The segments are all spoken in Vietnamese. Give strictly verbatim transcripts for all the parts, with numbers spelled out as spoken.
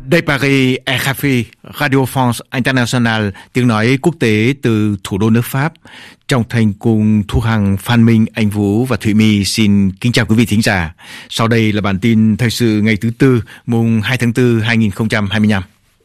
De Paris, R F I, Radio France International, tiếng nói quốc tế từ thủ đô nước Pháp. Trong thành cùng Thu Hằng, Phan Minh, Anh Vũ và Thụy My xin kính chào quý vị thính giả. Sau đây là bản tin thời sự ngày thứ Tư, mùng hai tháng tư hai nghìn không trăm hai mươi lăm.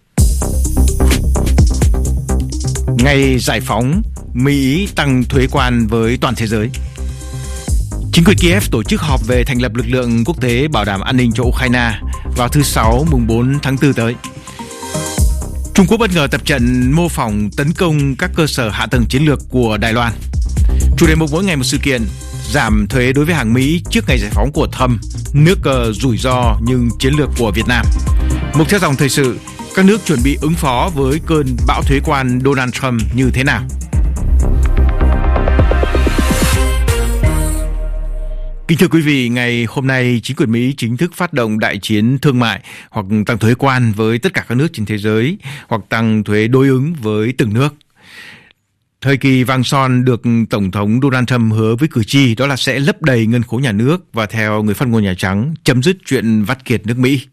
Ngày giải phóng, Mỹ tăng thuế quan với toàn thế giới. Chính quyền Kiev tổ chức họp về thành lập lực lượng quốc tế bảo đảm an ninh cho Ukraine vào thứ Sáu mùng bốn tháng tư tới. Trung Quốc bất ngờ tập trận mô phỏng tấn công các cơ sở hạ tầng chiến lược của Đài Loan. Chủ đề mục mỗi ngày một sự kiện, giảm thuế đối với hàng Mỹ trước ngày giải phóng của Trump, nước cờ rủi ro nhưng chiến lược của Việt Nam. Mục theo dòng thời sự, các nước chuẩn bị ứng phó với cơn bão thuế quan Donald Trump như thế nào? Kính thưa quý vị, ngày hôm nay, chính quyền Mỹ chính thức phát động đại chiến thương mại hoặc tăng thuế quan với tất cả các nước trên thế giới hoặc tăng thuế đối ứng với từng nước. Thời kỳ vàng son được Tổng thống Donald Trump hứa với cử tri đó là sẽ lấp đầy ngân khố nhà nước và theo người phát ngôn Nhà Trắng, chấm dứt chuyện vắt kiệt nước Mỹ.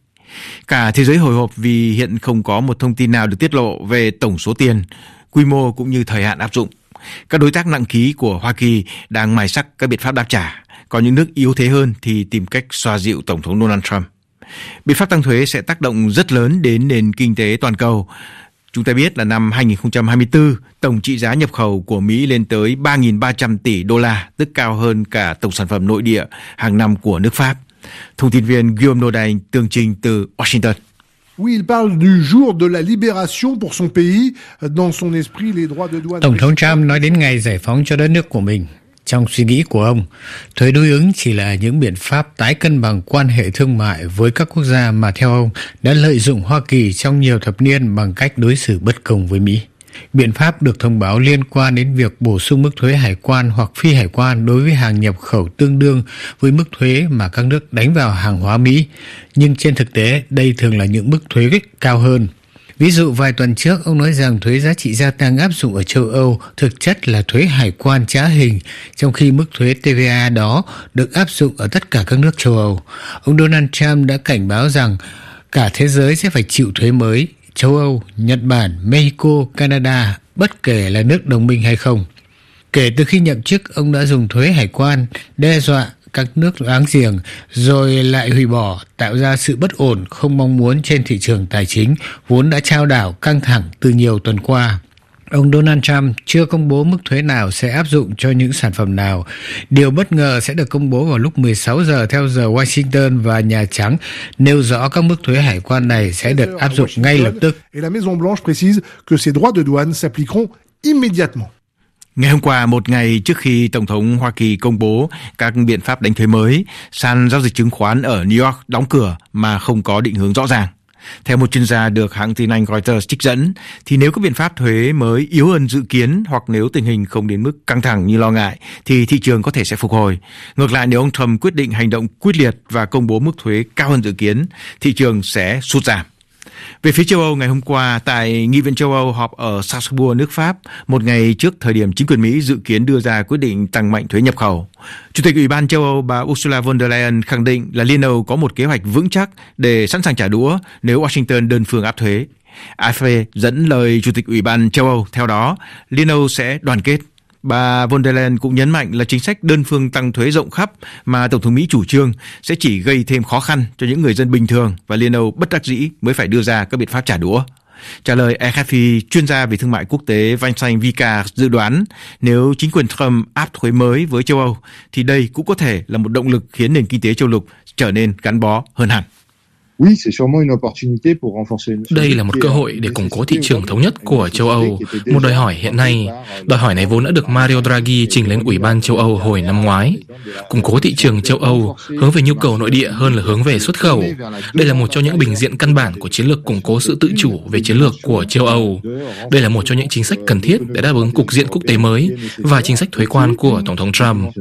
Cả thế giới hồi hộp vì hiện không có một thông tin nào được tiết lộ về tổng số tiền, quy mô cũng như thời hạn áp dụng. Các đối tác nặng ký của Hoa Kỳ đang mài sắc các biện pháp đáp trả. Còn những nước yếu thế hơn thì tìm cách xoa dịu Tổng thống Donald Trump. Biện pháp tăng thuế sẽ tác động rất lớn đến nền kinh tế toàn cầu. Chúng ta biết là năm hai nghìn không trăm hai mươi tư, tổng trị giá nhập khẩu của Mỹ lên tới ba nghìn ba trăm tỷ đô la, tức cao hơn cả tổng sản phẩm nội địa hàng năm của nước Pháp. Thông tin viên Guillaume Nodin tường trình từ Washington. Oui, il parle du jour de la libération pour son pays. Dans son esprit, les droits de douane. Tổng thống Trump nói đến ngày giải phóng cho đất nước của mình. Trong suy nghĩ của ông, thuế đối ứng chỉ là những biện pháp tái cân bằng quan hệ thương mại với các quốc gia mà theo ông đã lợi dụng Hoa Kỳ trong nhiều thập niên bằng cách đối xử bất công với Mỹ. Biện pháp được thông báo liên quan đến việc bổ sung mức thuế hải quan hoặc phi hải quan đối với hàng nhập khẩu tương đương với mức thuế mà các nước đánh vào hàng hóa Mỹ, nhưng trên thực tế đây thường là những mức thuế cao hơn. Ví dụ vài tuần trước, ông nói rằng thuế giá trị gia tăng áp dụng ở châu Âu thực chất là thuế hải quan trá hình, trong khi mức thuế tê vê a đó được áp dụng ở tất cả các nước châu Âu. Ông Donald Trump đã cảnh báo rằng cả thế giới sẽ phải chịu thuế mới, châu Âu, Nhật Bản, Mexico, Canada, bất kể là nước đồng minh hay không. Kể từ khi nhậm chức, ông đã dùng thuế hải quan đe dọa các nước láng giềng, rồi lại hủy bỏ, tạo ra sự bất ổn không mong muốn trên thị trường tài chính, vốn đã chao đảo căng thẳng từ nhiều tuần qua. Ông Donald Trump chưa công bố mức thuế nào sẽ áp dụng cho những sản phẩm nào. Điều bất ngờ sẽ được công bố vào lúc mười sáu giờ theo giờ Washington và Nhà Trắng nêu rõ các mức thuế hải quan này sẽ được áp dụng ngay lập tức. Et la Maison Blanche précise que ces droits de douane s'appliqueront immédiatement. Ngày hôm qua, một ngày trước khi Tổng thống Hoa Kỳ công bố các biện pháp đánh thuế mới, sàn giao dịch chứng khoán ở New York đóng cửa mà không có định hướng rõ ràng. Theo một chuyên gia được hãng tin Anh Reuters trích dẫn, thì nếu các biện pháp thuế mới yếu hơn dự kiến hoặc nếu tình hình không đến mức căng thẳng như lo ngại, thì thị trường có thể sẽ phục hồi. Ngược lại, nếu ông Trump quyết định hành động quyết liệt và công bố mức thuế cao hơn dự kiến, thị trường sẽ sụt giảm. Về phía châu Âu, ngày hôm qua tại Nghị viện châu Âu họp ở Strasbourg, nước Pháp, một ngày trước thời điểm chính quyền Mỹ dự kiến đưa ra quyết định tăng mạnh thuế nhập khẩu. Chủ tịch Ủy ban châu Âu bà Ursula von der Leyen khẳng định là Liên Âu có một kế hoạch vững chắc để sẵn sàng trả đũa nếu Washington đơn phương áp thuế. a ép pê dẫn lời Chủ tịch Ủy ban châu Âu, theo đó, Liên Âu sẽ đoàn kết. Bà von der Leyen cũng nhấn mạnh là chính sách đơn phương tăng thuế rộng khắp mà Tổng thống Mỹ chủ trương sẽ chỉ gây thêm khó khăn cho những người dân bình thường và Liên Âu bất đắc dĩ mới phải đưa ra các biện pháp trả đũa. Trả lời R F I, chuyên gia về thương mại quốc tế Vincent Vicar dự đoán nếu chính quyền Trump áp thuế mới với châu Âu thì đây cũng có thể là một động lực khiến nền kinh tế châu lục trở nên gắn bó hơn hẳn. Đây là một cơ hội để củng cố thị trường thống nhất của châu Âu, một đòi hỏi hiện nay. Đòi hỏi này vốn đã được Mario Draghi trình lên Ủy ban châu Âu hồi năm ngoái. Củng cố thị trường châu Âu hướng về nhu cầu nội địa hơn là hướng về xuất khẩu. Đây là một trong những bình diện căn bản của chiến lược củng cố sự tự chủ về chiến lược của châu Âu. Đây là một trong những chính sách cần thiết để đáp ứng cục diện quốc tế mới và chính sách thuế quan của Tổng thống Trump.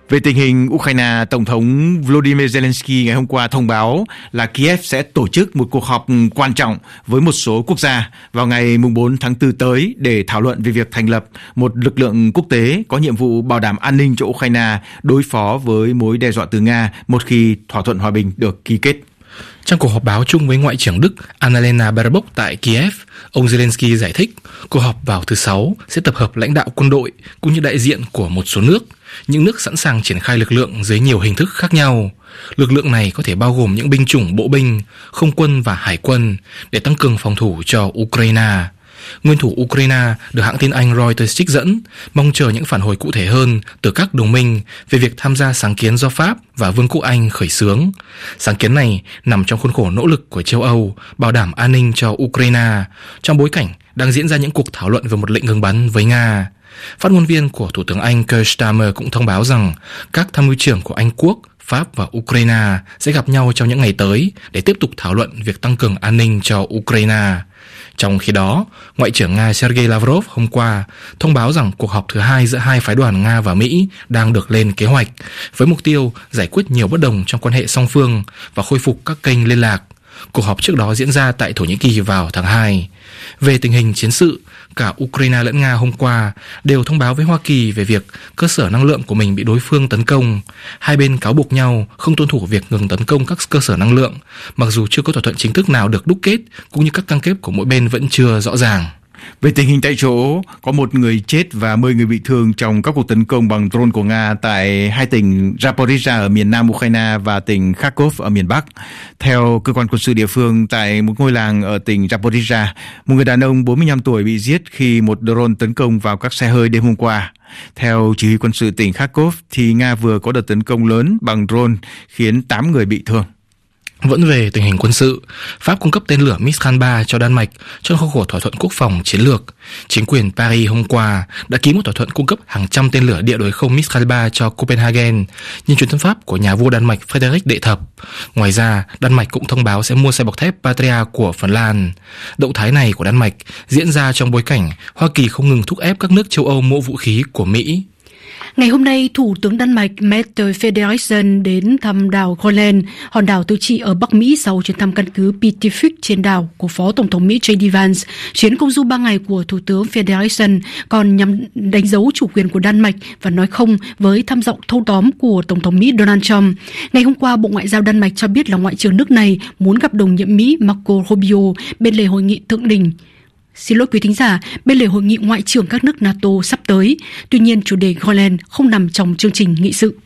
Về tình hình Ukraine, Tổng thống Volodymyr Zelensky ngày hôm qua thông báo là Kiev sẽ tổ chức một cuộc họp quan trọng với một số quốc gia vào ngày bốn tháng tư tới để thảo luận về việc thành lập một lực lượng quốc tế có nhiệm vụ bảo đảm an ninh cho Ukraine đối phó với mối đe dọa từ Nga một khi thỏa thuận hòa bình được ký kết. Trong cuộc họp báo chung với Ngoại trưởng Đức Annalena Baerbock tại Kiev, ông Zelensky giải thích cuộc họp vào thứ Sáu sẽ tập hợp lãnh đạo quân đội cũng như đại diện của một số nước, những nước sẵn sàng triển khai lực lượng dưới nhiều hình thức khác nhau. Lực lượng này có thể bao gồm những binh chủng bộ binh, không quân và hải quân để tăng cường phòng thủ cho Ukraine. Nguyên thủ Ukraine được hãng tin Anh Reuters trích dẫn, mong chờ những phản hồi cụ thể hơn từ các đồng minh về việc tham gia sáng kiến do Pháp và Vương quốc Anh khởi xướng. Sáng kiến này nằm trong khuôn khổ nỗ lực của châu Âu bảo đảm an ninh cho Ukraine, trong bối cảnh đang diễn ra những cuộc thảo luận về một lệnh ngừng bắn với Nga. Phát ngôn viên của Thủ tướng Anh Keir Starmer cũng thông báo rằng các tham mưu trưởng của Anh Quốc, Pháp và Ukraine sẽ gặp nhau trong những ngày tới để tiếp tục thảo luận việc tăng cường an ninh cho Ukraine. Trong khi đó, Ngoại trưởng Nga Sergei Lavrov hôm qua thông báo rằng cuộc họp thứ hai giữa hai phái đoàn Nga và Mỹ đang được lên kế hoạch, với mục tiêu giải quyết nhiều bất đồng trong quan hệ song phương và khôi phục các kênh liên lạc. Cuộc họp trước đó diễn ra tại Thổ Nhĩ Kỳ vào tháng hai. Về tình hình chiến sự, cả Ukraine lẫn Nga hôm qua đều thông báo với Hoa Kỳ về việc cơ sở năng lượng của mình bị đối phương tấn công. Hai bên cáo buộc nhau không tuân thủ việc ngừng tấn công các cơ sở năng lượng, mặc dù chưa có thỏa thuận chính thức nào được đúc kết, cũng như các cam kết của mỗi bên vẫn chưa rõ ràng. Về tình hình tại chỗ, có một người chết và mười người bị thương trong các cuộc tấn công bằng drone của Nga tại hai tỉnh Zaporizhzhia ở miền nam Ukraine và tỉnh Kharkov ở miền Bắc. Theo cơ quan quân sự địa phương, tại một ngôi làng ở tỉnh Zaporizhzhia, một người đàn ông bốn mươi lăm tuổi bị giết khi một drone tấn công vào các xe hơi đêm hôm qua. Theo chỉ huy quân sự tỉnh Kharkov, thì Nga vừa có đợt tấn công lớn bằng drone khiến tám người bị thương. Vẫn về tình hình quân sự, Pháp cung cấp tên lửa Mistral ba cho Đan Mạch trong khuôn khổ thỏa thuận quốc phòng chiến lược. Chính quyền Paris hôm qua đã ký một thỏa thuận cung cấp hàng trăm tên lửa địa đối không Mistral ba cho Copenhagen, nhân chuyến thăm Pháp của nhà vua Đan Mạch Frederick đệ thập. Ngoài ra, Đan Mạch cũng thông báo sẽ mua xe bọc thép Patria của Phần Lan. Động thái này của Đan Mạch diễn ra trong bối cảnh Hoa Kỳ không ngừng thúc ép các nước châu Âu mua vũ khí của Mỹ. Ngày hôm nay, Thủ tướng Đan Mạch Mette Frederiksen đến thăm đảo Grønland, hòn đảo tự trị ở Bắc Mỹ sau chuyến thăm căn cứ Pituffik trên đảo của Phó Tổng thống Mỹ J D Vance. Chuyến công du ba ngày của Thủ tướng Frederiksen còn nhằm đánh dấu chủ quyền của Đan Mạch và nói không với tham vọng thâu tóm của Tổng thống Mỹ Donald Trump. Ngày hôm qua, Bộ Ngoại giao Đan Mạch cho biết là Ngoại trưởng nước này muốn gặp đồng nhiệm Mỹ Marco Rubio bên lề hội nghị thượng đỉnh. Xin lỗi quý thính giả, bên lề hội nghị ngoại trưởng các nước NATO sắp tới. Tuy nhiên, chủ đề Greenland không nằm trong chương trình nghị sự.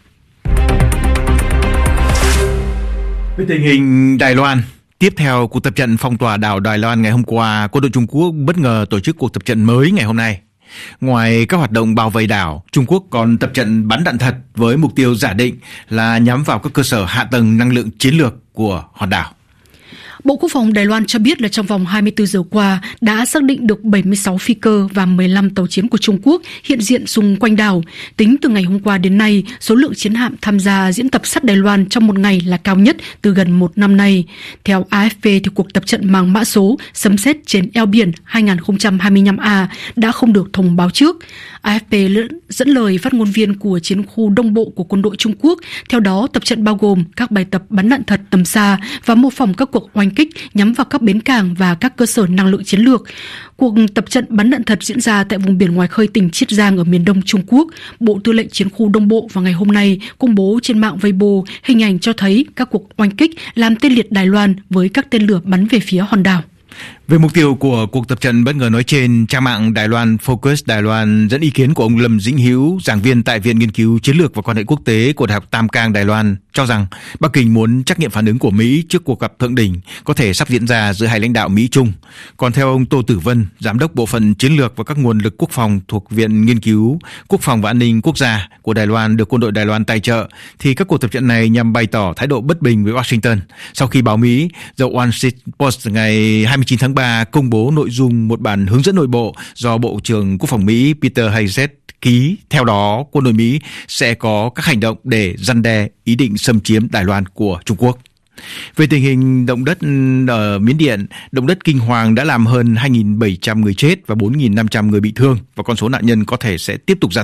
Về tình hình Đài Loan, tiếp theo cuộc tập trận phong tỏa đảo Đài Loan ngày hôm qua, quân đội Trung Quốc bất ngờ tổ chức cuộc tập trận mới ngày hôm nay. Ngoài các hoạt động bao vây đảo, Trung Quốc còn tập trận bắn đạn thật với mục tiêu giả định là nhắm vào các cơ sở hạ tầng năng lượng chiến lược của hòn đảo. Bộ Quốc phòng Đài Loan cho biết là trong vòng hai mươi tư giờ qua đã xác định được bảy mươi sáu phi cơ và mười lăm tàu chiến của Trung Quốc hiện diện xung quanh đảo. Tính từ ngày hôm qua đến nay, số lượng chiến hạm tham gia diễn tập sát Đài Loan trong một ngày là cao nhất từ gần một năm nay. Theo A F P, thì cuộc tập trận mang mã số Sấm sét trên eo biển hai không hai lăm A đã không được thông báo trước. A F P dẫn lời phát ngôn viên của chiến khu Đông Bộ của quân đội Trung Quốc. Theo đó, tập trận bao gồm các bài tập bắn đạn thật tầm xa và mô phỏng các cuộc oanh kích nhắm vào các bến cảng và các cơ sở năng lượng chiến lược. Cuộc tập trận bắn đạn thật diễn ra tại vùng biển ngoài khơi tỉnh Chiết Giang ở miền đông Trung Quốc. Bộ Tư lệnh Chiến khu Đông Bộ vào ngày hôm nay công bố trên mạng Weibo hình ảnh cho thấy các cuộc oanh kích làm tê liệt Đài Loan với các tên lửa bắn về phía hòn đảo. Về mục tiêu của cuộc tập trận bất ngờ nói trên, trang mạng Đài Loan Focus Đài Loan dẫn ý kiến của ông Lâm Dĩnh Hữu, giảng viên tại Viện Nghiên cứu Chiến lược và Quan hệ Quốc tế của Đại học Tam Cang Đài Loan, cho rằng Bắc Kinh muốn trắc nghiệm phản ứng của Mỹ trước cuộc gặp thượng đỉnh có thể sắp diễn ra giữa hai lãnh đạo Mỹ-Trung. Còn theo ông Tô Tử Vân, Giám đốc Bộ phận Chiến lược và các nguồn lực quốc phòng thuộc Viện Nghiên cứu Quốc phòng và An ninh Quốc gia của Đài Loan được quân đội Đài Loan tài trợ, thì các cuộc tập trận này nhằm bày tỏ thái độ bất bình với Washington sau khi báo Mỹ The Wall Street Post ngày hai mươi chín tháng ba công bố nội dung một bản hướng dẫn nội bộ do Bộ trưởng Quốc phòng Mỹ Peter Hegseth ký. Theo đó, quân đội Mỹ sẽ có các hành động để răn đe ý định xâm chiếm Đài Loan của Trung Quốc. Về tình hình động đất ở Miến Điện, động đất kinh hoàng đã làm hơn hai nghìn bảy trăm người chết và bốn nghìn năm trăm người bị thương, và con số nạn nhân có thể sẽ tiếp tục gia tăng.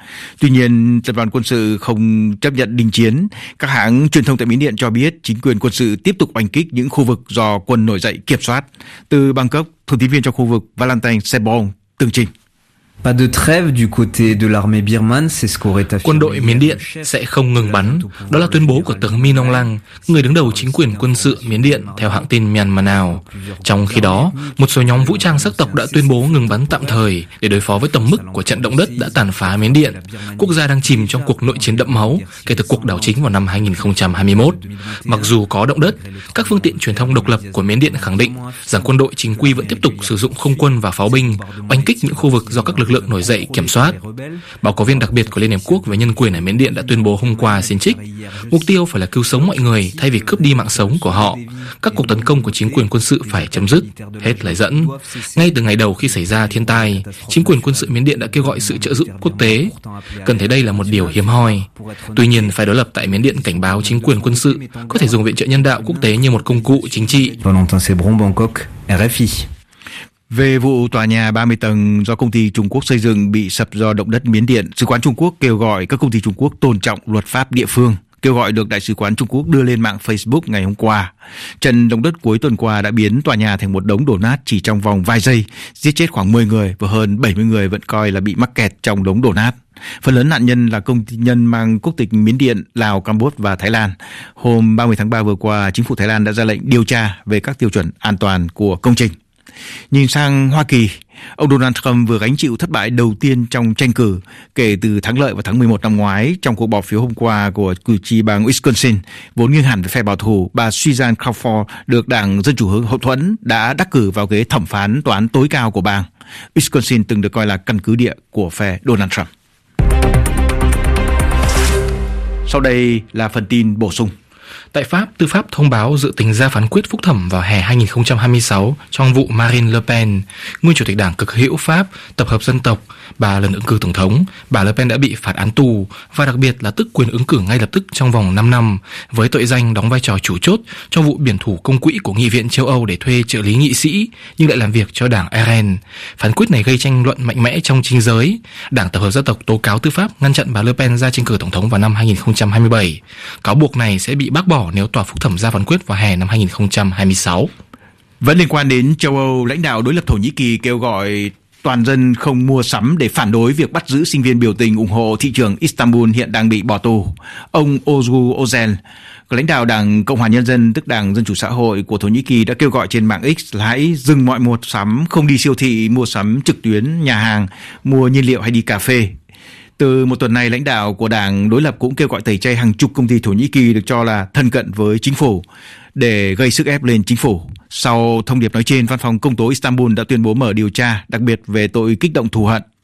Tuy nhiên, tập đoàn quân sự không chấp nhận đình chiến. Các hãng truyền thông tại Miến Điện cho biết chính quyền quân sự tiếp tục oanh kích những khu vực do quân nổi dậy kiểm soát. Từ Bangkok, thông tin viên cho khu vực Valentine Sebong tường trình. Pas de trêve du côté de l'armée birmane, c'est ce qu'aurait affirmé. Quân đội Miến Điện sẽ không ngừng bắn. Đó là tuyên bố của tướng Min Aung Hlaing, người đứng đầu chính quyền quân sự Miến Điện, theo hãng tin Myanmar Now. Trong khi đó, một số nhóm vũ trang sắc tộc đã tuyên bố ngừng bắn tạm thời để đối phó với tầm mức của trận động đất đã tàn phá Miến Điện, quốc gia đang chìm trong cuộc nội chiến đẫm máu kể từ cuộc đảo chính vào năm hai nghìn không trăm hai mươi mốt. Mặc dù có động đất, các phương tiện truyền thông độc lập của Miến Điện khẳng định rằng quân đội chính quy vẫn tiếp tục sử dụng không quân và pháo binh oanh kích những khu vực do các lực lượng nổi dậy kiểm soát. Báo cáo viên đặc biệt của Liên Hiệp Quốc về nhân quyền ở Miến Điện đã tuyên bố hôm qua xin trích, mục tiêu phải là cứu sống mọi người thay vì cướp đi mạng sống của họ. Các cuộc tấn công của chính quyền quân sự phải chấm dứt. Hết lời dẫn. Ngay từ ngày đầu khi xảy ra thiên tai, chính quyền quân sự Miến Điện đã kêu gọi sự trợ giúp quốc tế. Cần thấy đây là một điều hiếm hoi. Tuy nhiên, phái đối lập tại Miến Điện cảnh báo chính quyền quân sự có thể dùng viện trợ nhân đạo quốc tế như một công cụ chính trị. Về vụ tòa nhà ba mươi tầng do công ty Trung Quốc xây dựng bị sập do động đất Miến Điện, Sứ quán Trung Quốc kêu gọi các công ty Trung Quốc tôn trọng luật pháp địa phương. Kêu gọi được Đại sứ quán Trung Quốc đưa lên mạng Facebook ngày hôm qua. Trận động đất cuối tuần qua đã biến tòa nhà thành một đống đổ nát chỉ trong vòng vài giây, giết chết khoảng mười người và hơn bảy mươi người vẫn coi là bị mắc kẹt trong đống đổ nát. Phần lớn nạn nhân là công nhân mang quốc tịch Miến Điện, Lào, Campuchia và Thái Lan. Hôm ba mươi tháng ba vừa qua, chính phủ Thái Lan đã ra lệnh điều tra về các tiêu chuẩn an toàn của công trình. Nhìn sang Hoa Kỳ, ông Donald Trump vừa gánh chịu thất bại đầu tiên trong tranh cử kể từ thắng lợi vào tháng mười một năm ngoái trong cuộc bỏ phiếu hôm qua của cử tri bang Wisconsin. Vốn nghiêng hẳn về phe bảo thủ, bà Suzanne Crawford được Đảng Dân Chủ hậu thuẫn đã đắc cử vào ghế thẩm phán tòa án tối cao của bang. Wisconsin từng được coi là căn cứ địa của phe Donald Trump. Sau đây là phần tin bổ sung. Tại Pháp, tư pháp thông báo dự tính ra phán quyết phúc thẩm vào hè hai nghìn không trăm hai mươi sáu trong vụ Marine Le Pen, nguyên chủ tịch đảng cực hữu Pháp Tập hợp Dân tộc. Bà lần ứng cử tổng thống, bà Le Pen đã bị phạt án tù và đặc biệt là tước quyền ứng cử ngay lập tức trong vòng năm năm với tội danh đóng vai trò chủ chốt trong vụ biển thủ công quỹ của Nghị viện châu Âu để thuê trợ lý nghị sĩ nhưng lại làm việc cho đảng R N. Phán quyết này gây tranh luận mạnh mẽ trong chính giới. Đảng Tập hợp Dân tộc tố cáo tư pháp ngăn chặn bà Le Pen ra tranh cử tổng thống vào năm hai nghìn không trăm hai mươi bảy. Cáo buộc này sẽ bị bác bỏ nếu tòa phúc thẩm ra phán quyết vào hè năm hai nghìn không trăm hai mươi sáu. Vẫn liên quan đến châu Âu, lãnh đạo đối lập Thổ Nhĩ Kỳ kêu gọi toàn dân không mua sắm để phản đối việc bắt giữ sinh viên biểu tình ủng hộ thị trưởng Istanbul hiện đang bị bỏ tù. Ông Ozgu Özel, lãnh đạo Đảng Cộng hòa Nhân dân, tức Đảng Dân chủ Xã hội của Thổ Nhĩ Kỳ đã kêu gọi trên mạng X là hãy dừng mọi mua sắm, không đi siêu thị, mua sắm trực tuyến, nhà hàng, mua nhiên liệu hay đi cà phê. Từ một tuần này, lãnh đạo của đảng đối lập cũng kêu gọi tẩy chay hàng chục công ty Thổ Nhĩ Kỳ được cho là thân cận với chính phủ để gây sức ép lên chính phủ. Sau thông điệp nói trên, Văn phòng Công tố Istanbul đã tuyên bố mở điều tra, đặc biệt về tội kích động thù hận.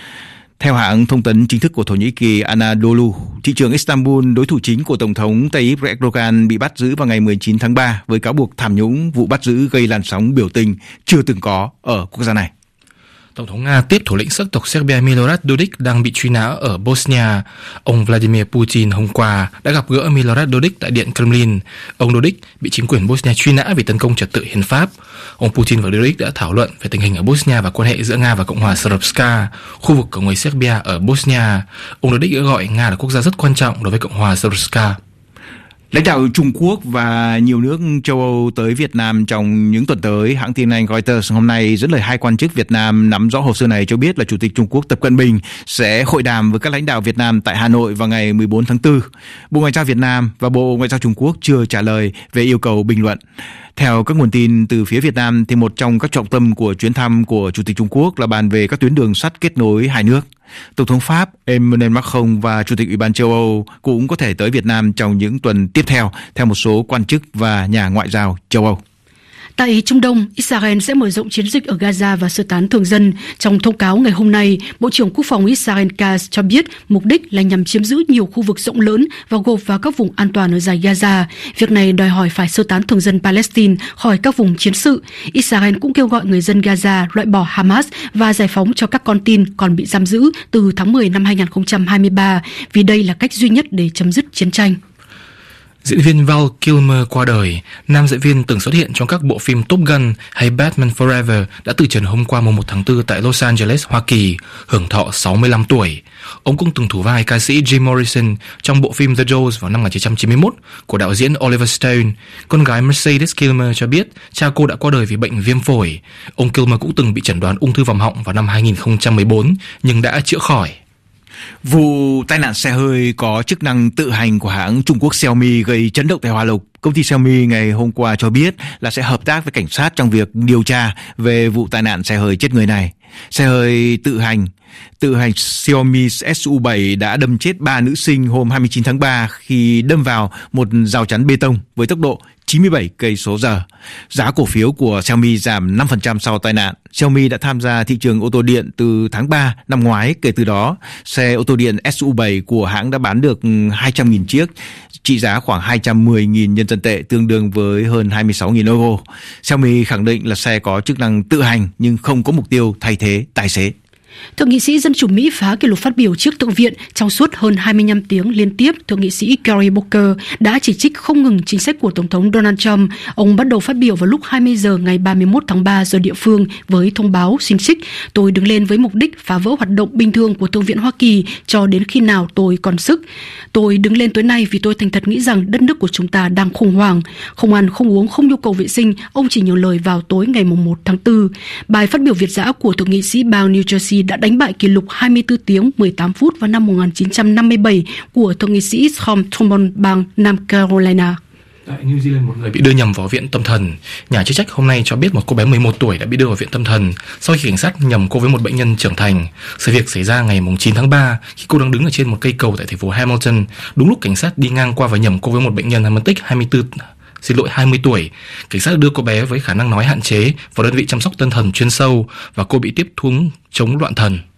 Theo hãng thông tấn chính thức của Thổ Nhĩ Kỳ Anadolu, thị trưởng Istanbul, đối thủ chính của Tổng thống Tayyip Erdogan, bị bắt giữ vào ngày mười chín tháng ba với cáo buộc tham nhũng, vụ bắt giữ gây làn sóng biểu tình chưa từng có ở quốc gia này. Tổng thống Nga tiếp thủ lĩnh sắc tộc Serbia Milorad Dodik đang bị truy nã ở Bosnia. Ông Vladimir Putin hôm qua đã gặp gỡ Milorad Dodik tại Điện Kremlin. Ông Dodik bị chính quyền Bosnia truy nã vì tấn công trật tự hiến pháp. Ông Putin và Dodik đã thảo luận về tình hình ở Bosnia và quan hệ giữa Nga và Cộng hòa Srpska, khu vực của người Serbia ở Bosnia. Ông Dodik đã gọi Nga là quốc gia rất quan trọng đối với Cộng hòa Srpska. Lãnh đạo Trung Quốc và nhiều nước châu Âu tới Việt Nam trong những tuần tới. Hãng tin Anh Reuters hôm nay dẫn lời hai quan chức Việt Nam nắm rõ hồ sơ này cho biết là Chủ tịch Trung Quốc Tập Cận Bình sẽ hội đàm với các lãnh đạo Việt Nam tại Hà Nội vào ngày mười bốn tháng tư. Bộ Ngoại giao Việt Nam và Bộ Ngoại giao Trung Quốc chưa trả lời về yêu cầu bình luận. Theo các nguồn tin từ phía Việt Nam, thì một trong các trọng tâm của chuyến thăm của Chủ tịch Trung Quốc là bàn về các tuyến đường sắt kết nối hai nước. Tổng thống Pháp Emmanuel Macron và Chủ tịch Ủy ban châu Âu cũng có thể tới Việt Nam trong những tuần tiếp theo, theo một số quan chức và nhà ngoại giao châu Âu. Tại Trung Đông, Israel sẽ mở rộng chiến dịch ở Gaza và sơ tán thường dân. Trong thông cáo ngày hôm nay, Bộ trưởng Quốc phòng Israel Katz cho biết mục đích là nhằm chiếm giữ nhiều khu vực rộng lớn và gộp vào các vùng an toàn ở dải Gaza. Việc này đòi hỏi phải sơ tán thường dân Palestine khỏi các vùng chiến sự. Israel cũng kêu gọi người dân Gaza loại bỏ Hamas và giải phóng cho các con tin còn bị giam giữ từ tháng mười năm hai nghìn không trăm hai mươi ba, vì đây là cách duy nhất để chấm dứt chiến tranh. Diễn viên Val Kilmer qua đời. Nam diễn viên từng xuất hiện trong các bộ phim Top Gun hay Batman Forever đã từ trần hôm qua mùng một tháng tư tại Los Angeles, Hoa Kỳ, hưởng thọ sáu mươi lăm tuổi. Ông cũng từng thủ vai ca sĩ Jim Morrison trong bộ phim The Doors vào năm một nghìn chín trăm chín mươi mốt của đạo diễn Oliver Stone. Con gái Mercedes Kilmer cho biết cha cô đã qua đời vì bệnh viêm phổi. Ông Kilmer cũng từng bị chẩn đoán ung thư vòm họng vào năm hai nghìn không trăm mười bốn nhưng đã chữa khỏi. Vụ tai nạn xe hơi có chức năng tự hành của hãng Trung Quốc Xiaomi gây chấn động tại Hoa Lục. Công ty Xiaomi ngày hôm qua cho biết là sẽ hợp tác với cảnh sát trong việc điều tra về vụ tai nạn xe hơi chết người này. Xe hơi tự hành Tự hành Xiaomi S U bảy đã đâm chết ba nữ sinh hôm hai mươi chín tháng ba khi đâm vào một rào chắn bê tông với tốc độ chín mươi bảy cây số giờ. Giá cổ phiếu của Xiaomi giảm năm phần trăm sau tai nạn. Xiaomi đã tham gia thị trường ô tô điện từ tháng ba năm ngoái. Kể từ đó, xe ô tô điện S U bảy của hãng đã bán được hai trăm nghìn chiếc, trị giá khoảng hai trăm mười nghìn nhân dân tệ, tương đương với hơn hai mươi sáu nghìn euro. Xiaomi khẳng định là xe có chức năng tự hành nhưng không có mục tiêu thay thế tài xế. Thượng nghị sĩ Dân chủ Mỹ phá kỷ lục phát biểu trước Thượng viện trong suốt hơn hai mươi lăm tiếng liên tiếp. Thượng nghị sĩ Cory Booker đã chỉ trích không ngừng chính sách của Tổng thống Donald Trump. Ông bắt đầu phát biểu vào lúc hai mươi giờ ngày ba mươi mốt tháng ba giờ địa phương với thông báo xin xích: "Tôi đứng lên với mục đích phá vỡ hoạt động bình thường của Thượng viện Hoa Kỳ cho đến khi nào tôi còn sức. Tôi đứng lên tối nay vì tôi thành thật nghĩ rằng đất nước của chúng ta đang khủng hoảng. Không ăn, không uống, không nhu cầu vệ sinh." Ông chỉ nhiều lời vào tối ngày mùng một tháng tư. Bài phát biểu việt dã của Thượng nghị sĩ bang New Jersey đã đánh bại kỷ lục hai mươi tư tiếng mười tám phút vào năm một nghìn chín trăm năm mươi bảy của Thượng nghị sĩ Tom Thurmond bang Nam Carolina. Tại New Zealand, một người bị đưa nhầm vào viện tâm thần. Nhà chức trách hôm nay cho biết một cô bé mười một tuổi đã bị đưa vào viện tâm thần sau khi cảnh sát nhầm cô với một bệnh nhân trưởng thành. Sự việc xảy ra ngày chín tháng ba khi cô đang đứng ở trên một cây cầu tại thành phố Hamilton. Đúng lúc cảnh sát đi ngang qua và nhầm cô với một bệnh nhân Hamilton hai mươi tư xin lỗi hai mươi tuổi. Cảnh sát đưa cô bé với khả năng nói hạn chế vào đơn vị chăm sóc tâm thần chuyên sâu và cô bị tiếp thuốc chống loạn thần.